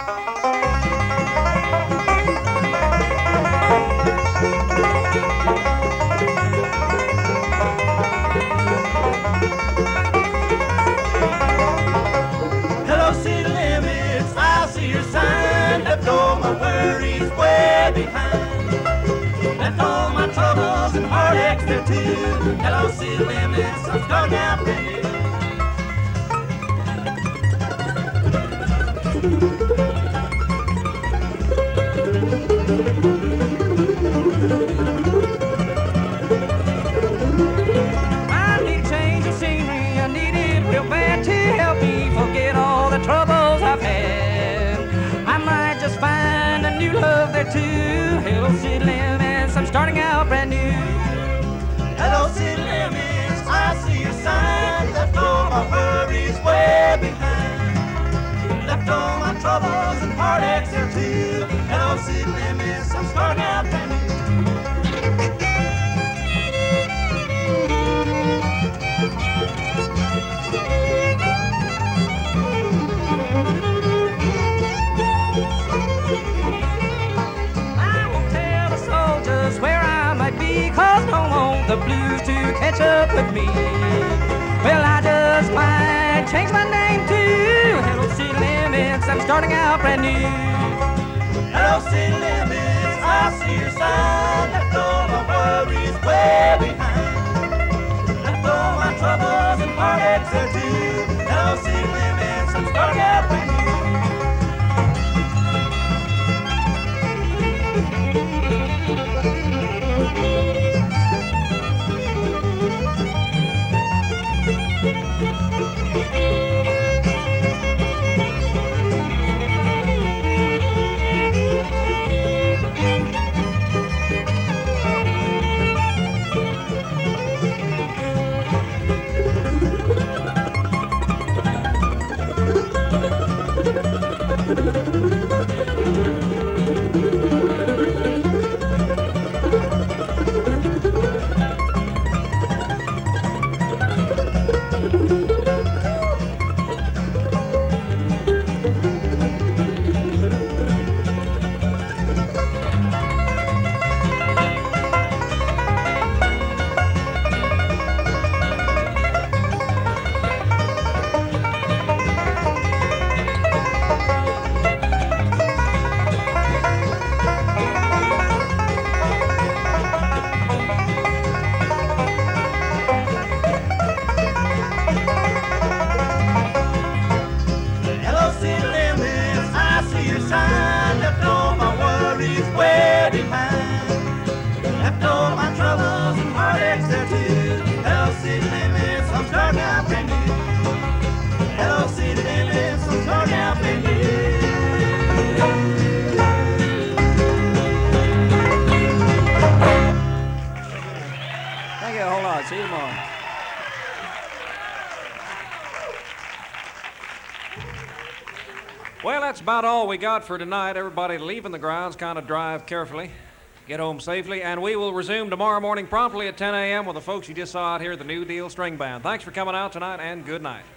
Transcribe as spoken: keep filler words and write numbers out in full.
Hello, city limits, I see your sign. Left all my worries way behind. Left all my troubles and heartaches there too. Hello, city limits, I'm starting out brand new. I need a change of scenery, I need it real bad to help me forget all the troubles I've had. I might just find a new love there too. Hello, city limits, I'm starting out brand new. Hello, city limits, I see your sign. Left all my worries way behind. Left all my troubles and heartaches there too. Hello, city limits, I'm starting out brand new. I won't tell the soldiers where I might be, cause don't want the blues to catch up with me. Well, I just might change my name to Hello, city limits, I'm starting out brand new. Hello, city limits, I see your sign. Left all my worries way behind. Left all my troubles and heartaches there too. Hello, city limits, I'm starting out brand new. Hello, city limits, I see your sign. Left all my worries way behind. Left all my troubles and heartaches there too. Hello, city limits, I'm starting out brand new. Hello, city limits, I'm starting out brand new. Thank you a whole lot. See you tomorrow. Well, that's about all we got for tonight. Everybody leaving the grounds, kind of drive carefully, get home safely, and we will resume tomorrow morning promptly at ten a m with the folks you just saw out here at the New Deal String Band. Thanks for coming out tonight, and good night.